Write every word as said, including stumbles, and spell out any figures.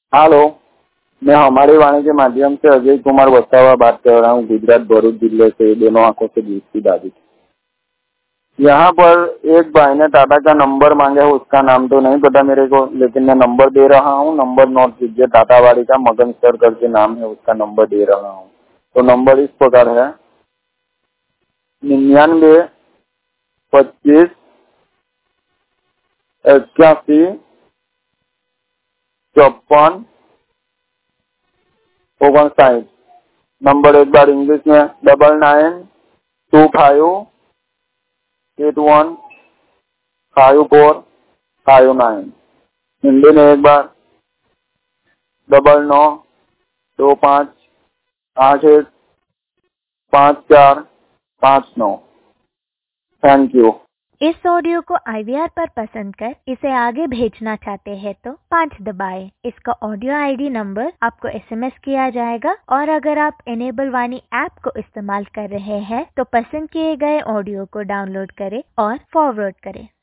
Hello, मैं हमारी वाणी के माध्यम से अजय कुमार वसावा बात कर रहा हूँ, गुजरात भरूच जिले से। दोनों आंखों से दूसरी दादी। यहाँ पर एक भाई ने टाटा का नंबर मांगा है, उसका नाम तो नहीं पता मेरे को, लेकिन मैं नंबर दे रहा हूँ। नंबर नोट कीजिए, टाटावाड़ी का मगन सर करके नाम है, उसका नंबर दे रहा हूँ। तो नंबर इस प्रकार है निन्यानवे पच्चीस इक्यासी चौपन ओगन साइठ। नंबर एक बार इंग्लिश में double nine two five eight one five four five nine. Hindi में एक बार डबल नौ दो पाँच आठ एक पाँच चार पाँच नौ। Thank you. इस ऑडियो को आई वी आर पर पसंद कर इसे आगे भेजना चाहते हैं तो पाँच दबाएं। इसका ऑडियो आई डी नंबर आपको एस एम एस किया जाएगा और अगर आप इनेबल वाणी ऐप को इस्तेमाल कर रहे हैं तो पसंद किए गए ऑडियो को डाउनलोड करें और फॉरवर्ड करें।